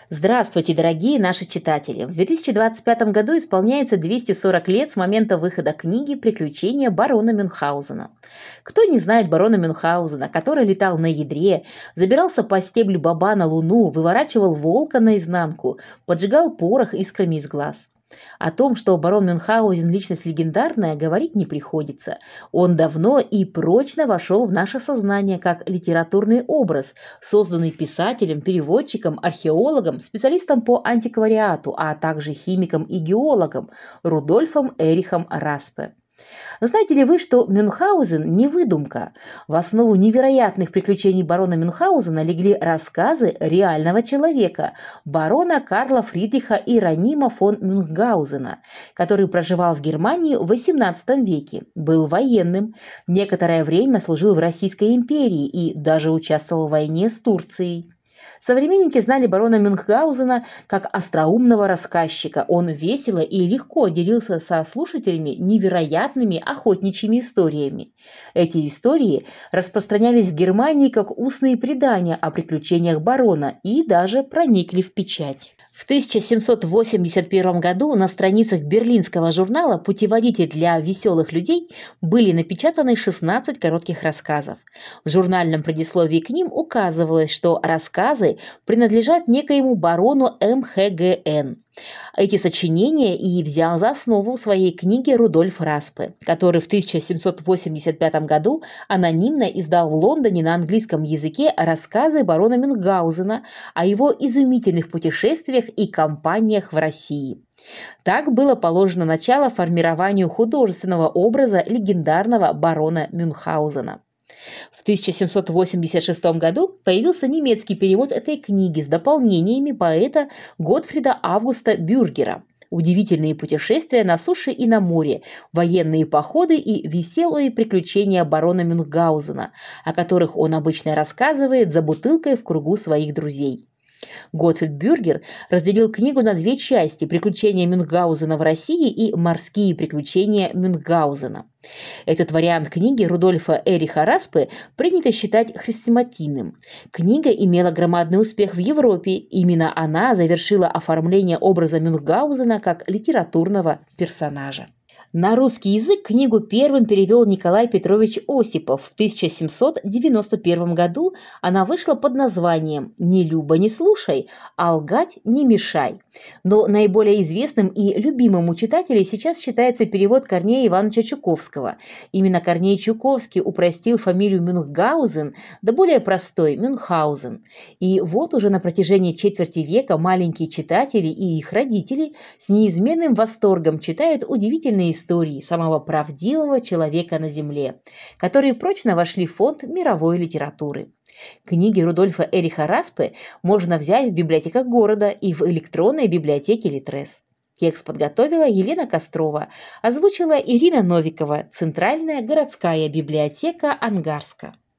Здравствуйте, дорогие наши читатели! В 2025 году исполняется 240 лет с момента выхода книги «Приключения барона Мюнхгаузена». Кто не знает барона Мюнхгаузена, который летал на ядре, забирался по стеблю боба на луну, выворачивал волка наизнанку, поджигал порох искрами из глаз? О том, что барон Мюнхгаузен – личность легендарная, говорить не приходится. Он давно и прочно вошел в наше сознание как литературный образ, созданный писателем, переводчиком, археологом, специалистом по антиквариату, а также химиком и геологом Рудольфом Эрихом Распе. Знаете ли вы, что Мюнхгаузен не выдумка? В основу невероятных приключений барона Мюнхгаузена легли рассказы реального человека, барона Карла Фридриха Иеронима фон Мюнхгаузена, который проживал в Германии в XVIII веке, был военным, некоторое время служил в Российской империи и даже участвовал в войне с Турцией. Современники знали барона Мюнхгаузена как остроумного рассказчика. Он весело и легко делился со слушателями невероятными охотничьими историями. Эти истории распространялись в Германии как устные предания о приключениях барона и даже проникли в печать. В 1781 году на страницах берлинского журнала «Путеводитель для веселых людей» были напечатаны 16 коротких рассказов. В журнальном предисловии к ним указывалось, что рассказы принадлежат некоему барону МХГН. Эти сочинения и взял за основу своей книги Рудольф Распе, который в 1785 году анонимно издал в Лондоне на английском языке рассказы барона Мюнхгаузена о его изумительных путешествиях и кампаниях в России. Так было положено начало формированию художественного образа легендарного барона Мюнхгаузена. В 1786 году появился немецкий перевод этой книги с дополнениями поэта Готфрида Августа Бюргера. Удивительные путешествия на суше и на море, военные походы и веселые приключения барона Мюнхгаузена, о которых он обычно рассказывает за бутылкой в кругу своих друзей. Готфрид Бюргер разделил книгу на две части: «Приключения Мюнхгаузена в России» и «Морские приключения Мюнхгаузена». Этот вариант книги Рудольфа Эриха Распе принято считать хрестоматийным. Книга имела громадный успех в Европе. Именно она завершила оформление образа Мюнхгаузена как литературного персонажа. На русский язык книгу первым перевел Николай Петрович Осипов. В 1791 году она вышла под названием «Не люба не слушай, а лгать не мешай». Но наиболее известным и любимым у читателей сейчас считается перевод Корнея Ивановича Чуковского. Именно Корней Чуковский упростил фамилию Мюнхгаузен до более простой – Мюнхгаузен. И вот уже на протяжении четверти века маленькие читатели и их родители с неизменным восторгом читают удивительные истории самого правдивого человека на Земле, которые прочно вошли в фонд мировой литературы. Книги Рудольфа Эриха Распе можно взять в библиотеках города и в электронной библиотеке Литрес. Текст подготовила Елена Кострова, озвучила Ирина Новикова, Центральная городская библиотека Ангарска.